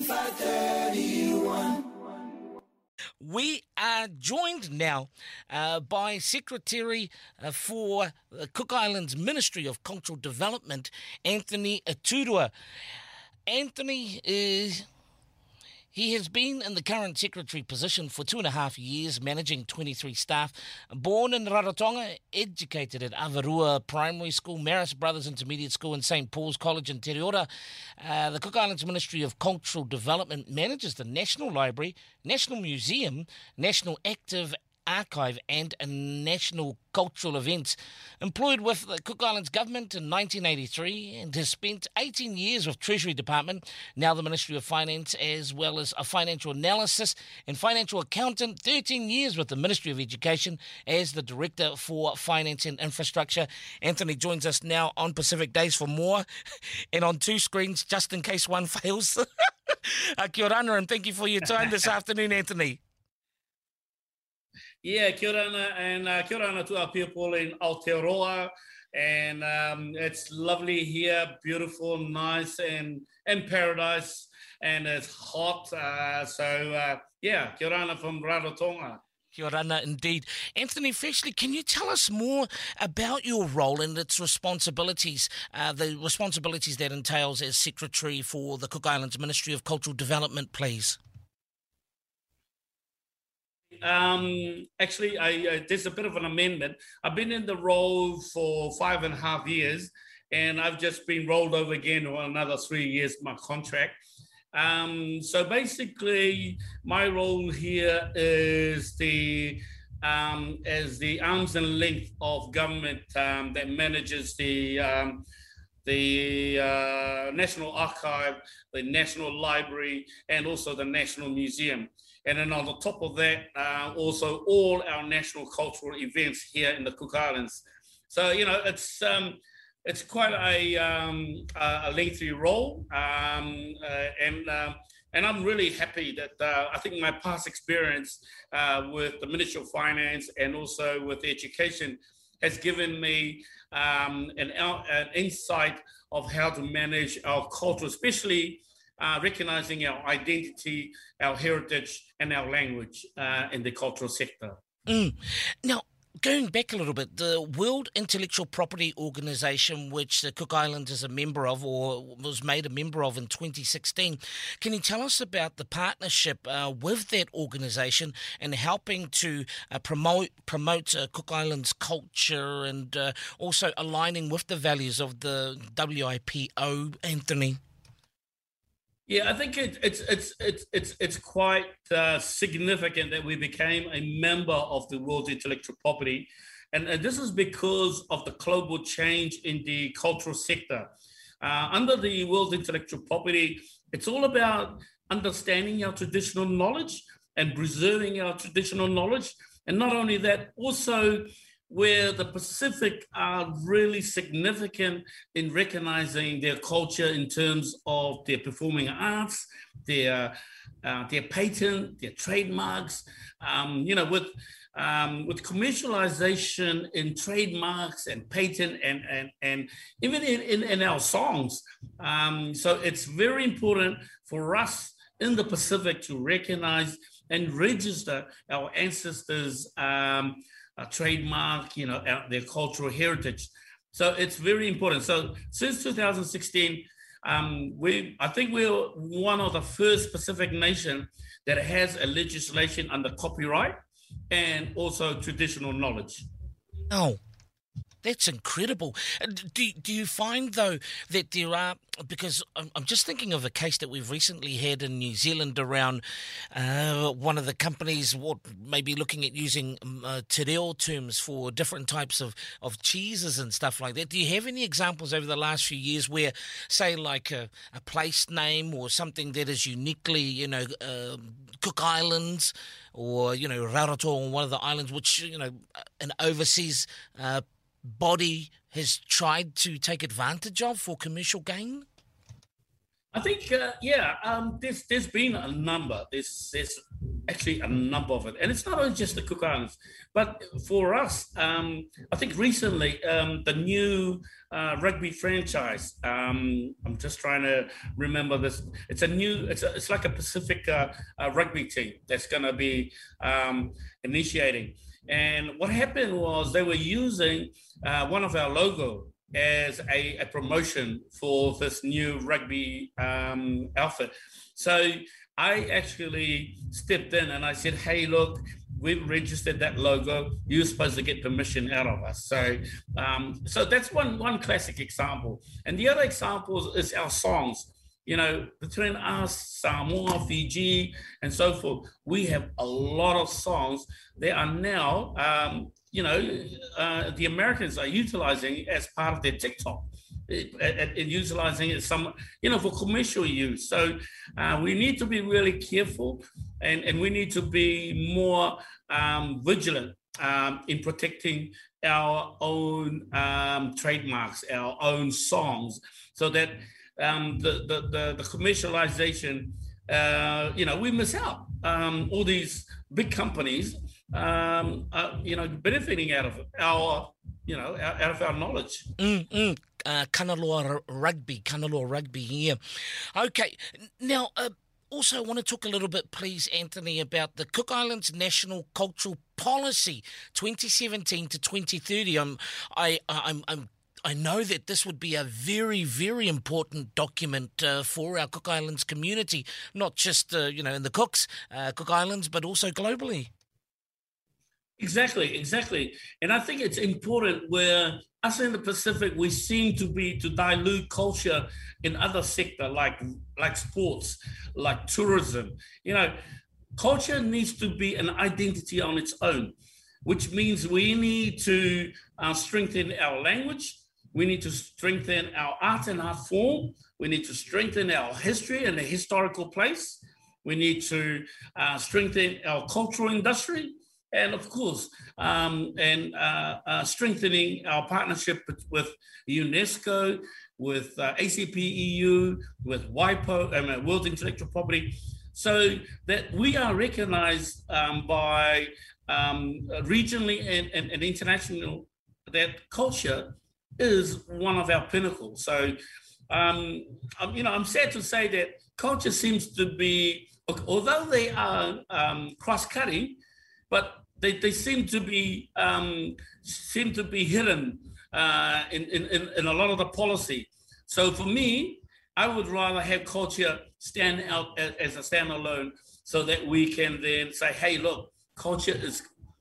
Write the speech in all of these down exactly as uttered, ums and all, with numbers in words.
five thirty-one. We are joined now uh, by Secretary uh, for the Cook Islands Ministry of Cultural Development, Anthony Aturua. Anthony is... He has been in the current secretary position for two and a half years, managing twenty-three staff. Born in Rarotonga, educated at Avarua Primary School, Marist Brothers Intermediate School and Saint Paul's College in Te Reora. Uh, the Cook Islands Ministry of Cultural Development manages the National Library, National Museum, National Active Archive and national cultural events. Employed with the Cook Islands Government in nineteen eighty-three and has spent eighteen years with Treasury Department, now the Ministry of Finance, as well as a financial analysis and financial accountant, thirteen years with the Ministry of Education as the Director for Finance and Infrastructure. Anthony joins us now on Pacific Days for more and on two screens just in case one fails. uh, kia ora and thank you for your time this afternoon, Anthony. Yeah, kia ora and uh, kia ora to our people in Aotearoa, and um, it's lovely here, beautiful, nice, and and paradise, and it's hot. Uh, so uh, yeah, kia ora from Rarotonga. Kia ora indeed. Anthony, firstly, can you tell us more about your role and its responsibilities, uh, the responsibilities that entails as Secretary for the Cook Islands Ministry of Cultural Development, please? Um, actually, I, uh, there's a bit of an amendment. I've been in the role for five and a half years, and I've just been rolled over again for another three years, my contract. Um, so basically, my role here is the um, as the arms and length of government um, that manages the um, the uh, National Archive, the National Library, and also the National Museum. And then on the top of that, uh, also all our national cultural events here in the Cook Islands. So, you know, it's um, it's quite a, um, a lengthy role. Um, uh, and um, and I'm really happy that uh, I think my past experience uh, with the Ministry of Finance and also with education has given me um, an, an insight of how to manage our culture, especially Uh, recognizing our identity, our heritage, and our language uh, in the cultural sector. Mm. Now, going back a little bit, the World Intellectual Property Organization, which the Cook Islands is a member of or was made a member of in twenty sixteen, can you tell us about the partnership uh, with that organization and helping to uh, promote promote uh, Cook Islands culture and uh, also aligning with the values of the W I P O, Anthony? Yeah, I think it, it's it's it's it's it's quite uh, significant that we became a member of the World Intellectual Property, and, and this is because of the global change in the cultural sector. Uh, under the World Intellectual Property, it's all about understanding our traditional knowledge and preserving our traditional knowledge, and not only that, also where the Pacific are really significant in recognizing their culture in terms of their performing arts, their uh, their patent, their trademarks. Um, you know, with um, with commercialization in trademarks and patent and and and even in, in, in our songs. Um, so it's very important for us in the Pacific to recognize and register our ancestors' um, a trademark, you know, their cultural heritage. So it's very important. So since two thousand sixteen, um, we I think we're one of the first Pacific nation that has a legislation under copyright and also traditional knowledge. Oh, that's incredible. Do, do you find, though, that there are, because I'm, I'm just thinking of a case that we've recently had in New Zealand around uh, one of the companies what maybe looking at using uh, te reo terms for different types of, of cheeses and stuff like that. Do you have any examples over the last few years where, say, like a, a place name or something that is uniquely, you know, uh, Cook Islands or, you know, Rarotonga, one of the islands, which, you know, an overseas uh, body has tried to take advantage of for commercial gain? I think, uh, yeah, um, there's there's been a number. There's there's actually a number of it. And it's not only just the Cook Islands, but for us, um, I think recently um, the new uh, rugby franchise, um, I'm just trying to remember this. It's a new, it's, a, it's like a Pacific uh, uh, rugby team that's going to be um, initiating. And what happened was they were using uh, one of our logo as a, a promotion for this new rugby um, outfit. So I actually stepped in and I said, hey, look, we've registered that logo. You're supposed to get permission out of us. So um, so that's one, one classic example. And the other example is our songs. You know, between us, Samoa, Fiji, and so forth, we have a lot of songs that are now, um, you know, uh, the Americans are utilizing as part of their TikTok, and utilizing it some, you know, for commercial use. So uh, we need to be really careful, and, and we need to be more um, vigilant um, in protecting our own um, trademarks, our own songs, so that Um, the, the, the, the commercialization, uh, you know, we miss out. Um, all these big companies, um, are, you know, benefiting out of our, you know, out, out of our knowledge. Mm, mm. Uh, Kanaloa Rugby, Kanaloa Rugby here. Okay, now, uh, also I want to talk a little bit, please, Anthony, about the Cook Islands National Cultural Policy twenty seventeen to twenty thirty. I'm, I, I'm, I'm I know that this would be a very, very important document uh, for our Cook Islands community, not just, uh, you know, in the Cooks, uh, Cook Islands, but also globally. Exactly, exactly. And I think it's important where us in the Pacific, we seem to be to dilute culture in other sectors like, like sports, like tourism. You know, culture needs to be an identity on its own, which means we need to uh, strengthen our language. We need to strengthen our art and art form. We need to strengthen our history and the historical place. We need to uh, strengthen our cultural industry. And of course, um, and uh, uh, strengthening our partnership with UNESCO, with uh, A C P E U, with WIPO, and World Intellectual Property, so that we are recognized um, by um, regionally and, and, and international, that culture is one of our pinnacles. So, um, you know, I'm sad to say that culture seems to be, although they are um, cross-cutting, but they, they seem to be um, seem to be hidden uh, in, in, in a lot of the policy. So for me, I would rather have culture stand out as, as a standalone, so that we can then say, hey, look, culture is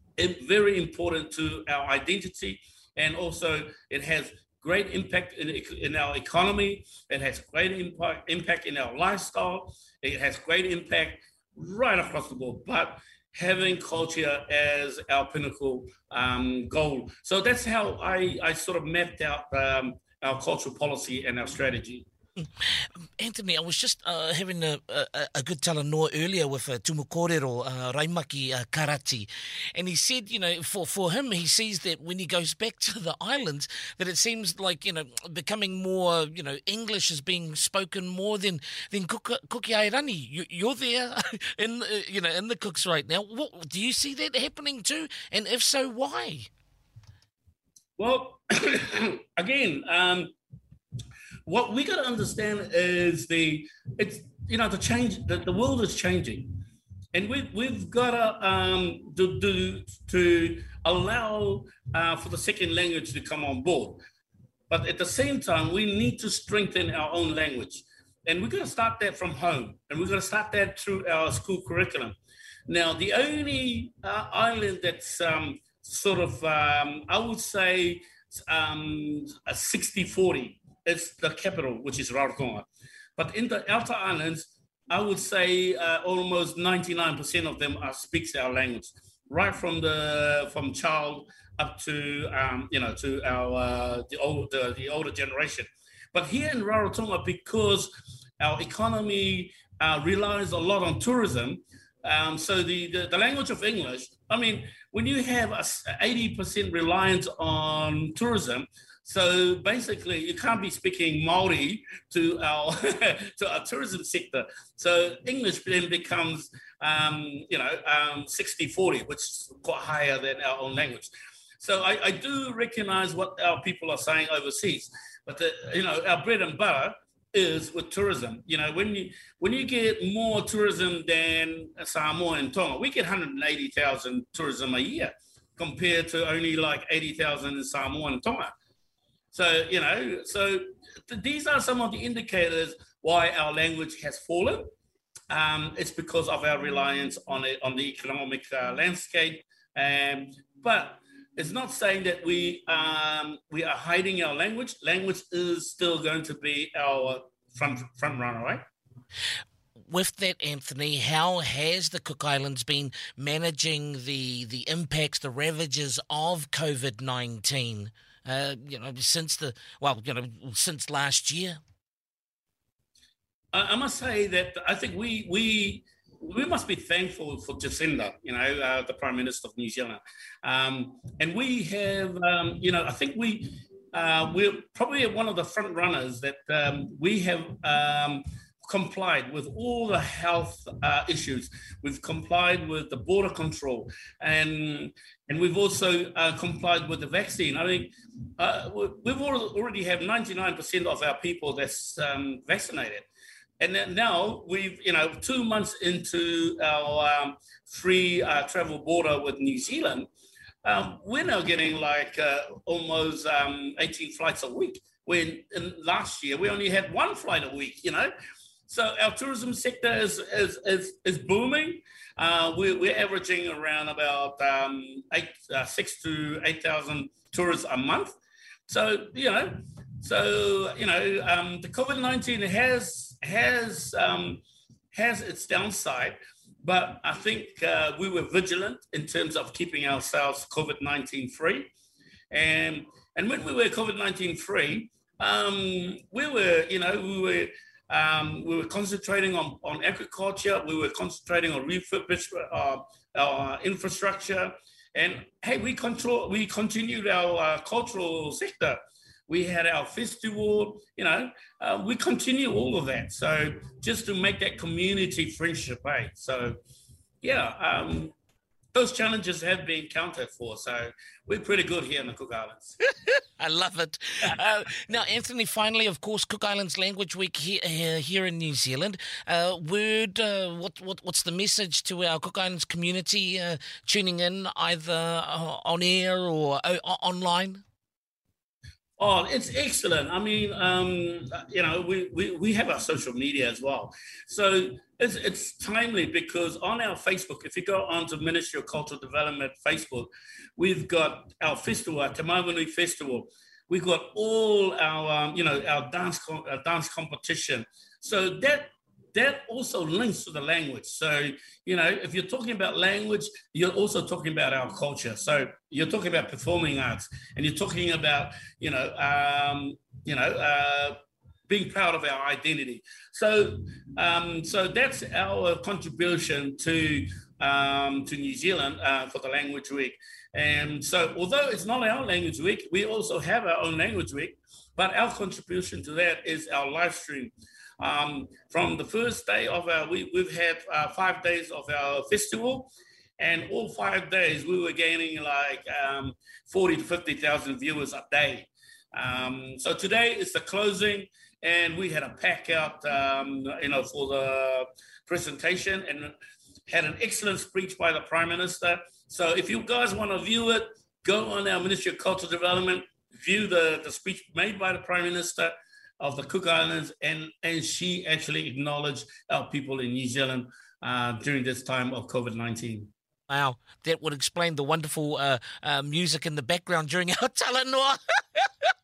very important to our identity. And also, it has great impact in, in our economy. It has great impact, impact in our lifestyle. It has great impact right across the board. But having culture as our pinnacle um, goal. So that's how I, I sort of mapped out um, our cultural policy and our strategy. Anthony, I was just uh, having a, a, a good talanoa earlier with uh, Tumukorero, uh, Raimaki uh, Karati, and he said, you know, for, for him, he sees that when he goes back to the islands, that it seems like, you know, becoming more, you know, English is being spoken more than than Kukiairani. You, you're there in, uh, you know, in the Cooks right now. What, do you see that happening too? And if so, why? Well, again, um, what we got to understand is the, it's, you know, the change, the, the world is changing. And we, we've got to, um, do, do, to allow uh, for the second language to come on board. But at the same time, we need to strengthen our own language. And we're going to start that from home. And we're going to start that through our school curriculum. Now, the only uh, island that's um, sort of, um, I would say, um, a sixty forty, it's the capital, which is Rarotonga. But in the outer islands, I would say uh, almost ninety-nine percent of them are, speaks our language, right from the from child up to um, you know to our uh, the old the, the older generation. But here in Rarotonga, because our economy uh, relies a lot on tourism, um, so the, the the language of English. I mean, when you have a eighty percent reliance on tourism, So basically, you can't be speaking Maori to our to our tourism sector. So English then becomes, um, you know, um, sixty forty, which is quite higher than our own language. So I, I do recognize what our people are saying overseas, but the, you know, our bread and butter is with tourism. You know, when you when you get more tourism than Samoa and Tonga, we get one hundred eighty thousand tourism a year compared to only like eighty thousand in Samoa and Tonga. So, you know, so th- these are some of the indicators why our language has fallen. Um, it's because of our reliance on it, on the economic uh, landscape. Um, but it's not saying that we um, we are hiding our language. Language is still going to be our front front runner, right? With that, Anthony, how has the Cook Islands been managing the the impacts, the ravages of COVID nineteen? Uh, you know, since the well, you know, since last year. I, I must say that I think we we. We must be thankful for Jacinda, you know, uh, the Prime Minister of New Zealand. Um, and we have, um, you know, I think we, uh, we're probably one of the front runners that um, we have um, complied with all the health uh, issues. We've complied with the border control, and and we've also uh, complied with the vaccine. I mean, uh, we've already have ninety-nine percent of our people that's um, vaccinated. And then now we've, you know, two months into our um, free uh, travel border with New Zealand, um, we're now getting like uh, almost um, eighteen flights a week. When in last year we only had one flight a week, you know. So our tourism sector is is is, is booming. Uh, we're, we're averaging around about um, eight, uh, six to eight thousand tourists a month. So you know, so you know, um, the COVID nineteen has. has um, has its downside, but I think uh, we were vigilant in terms of keeping ourselves COVID nineteen free. And and when we were COVID nineteen free, um, we were, you know, we were um, we were concentrating on, on agriculture, we were concentrating on refurbishment of our infrastructure, and hey, we control we continued our uh, cultural sector. We had our festival, you know, uh, we continue all of that. So just to make that community friendship, right? So, yeah, um, those challenges have been counted for. So we're pretty good here in the Cook Islands. I love it. Uh, now, Anthony, finally, of course, Cook Islands Language Week here, uh, here in New Zealand. Uh, word, uh, what, what, what's the message to our Cook Islands community uh, tuning in either uh, on air or uh, online? Oh, it's excellent. I mean, um, you know, we, we, we have our social media as well. So it's, it's timely because on our Facebook, if you go on to Ministry of Cultural Development Facebook, we've got our festival, our Te Maiwanui Festival. We've got all our, um, you know, our dance, our dance competition. So that that also links to the language. So, you know, if you're talking about language, you're also talking about our culture. So you're talking about performing arts, and you're talking about, you know, um, you know, uh, being proud of our identity. So, um, so that's our contribution to um, to New Zealand uh, for the Language Week. And so, although it's not our Language Week, we also have our own Language Week. But our contribution to that is our live stream. Um, from the first day of our, we, we've had uh, five days of our festival, and all five days we were gaining like um, forty to fifty thousand viewers a day. Um, so today is the closing, and we had a pack out, um, you know, for the presentation, and had an excellent speech by the Prime Minister. So if you guys want to view it, go on our Ministry of Cultural Development, view the, the speech made by the Prime Minister of the Cook Islands, and, and she actually acknowledged our people in New Zealand uh, during this time of COVID nineteen. Wow, that would explain the wonderful uh, uh, music in the background during our talanoa.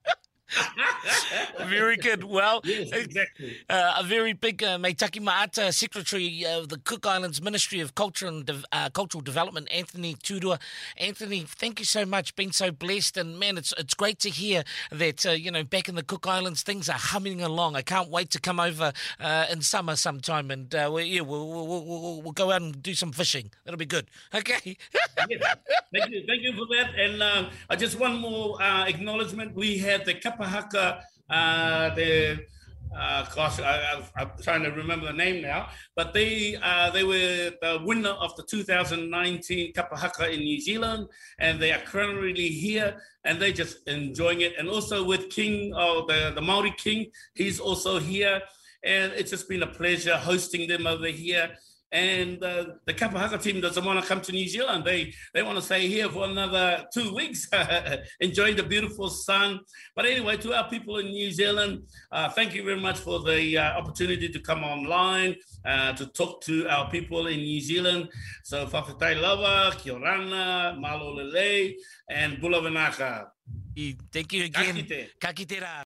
Very good. Well, Yes, exactly. uh, a very big uh, Meitaki Maata, Secretary of the Cook Islands Ministry of Culture and De- uh, Cultural Development, Anthony Tudor. Anthony, thank you so much. Been so blessed, and man, it's it's great to hear that uh, you know back in the Cook Islands things are humming along. I can't wait to come over uh, in summer sometime, and uh, we, yeah, we'll, we'll, we'll, we'll go out and do some fishing. That'll be good. Okay. Yes. Thank you, thank you for that. And uh, uh, just one more uh, acknowledgement. We had the Kapahaka, uh, the uh, gosh, I, I, I'm trying to remember the name now, but they uh, they were the winner of the two thousand nineteen Kapahaka in New Zealand, and they are currently here, and they're just enjoying it. And also with King, oh, the the Maori King, he's also here, and it's just been a pleasure hosting them over here. And uh, the Kapahaka team doesn't want to come to New Zealand. They they want to stay here for another two weeks, enjoying the beautiful sun. But anyway, to our people in New Zealand, uh, thank you very much for the uh, opportunity to come online, uh, to talk to our people in New Zealand. So whawhetai lava, kia orana, malo lele, and bula vinaka. Thank you again. Ka kite. Ka kite rā.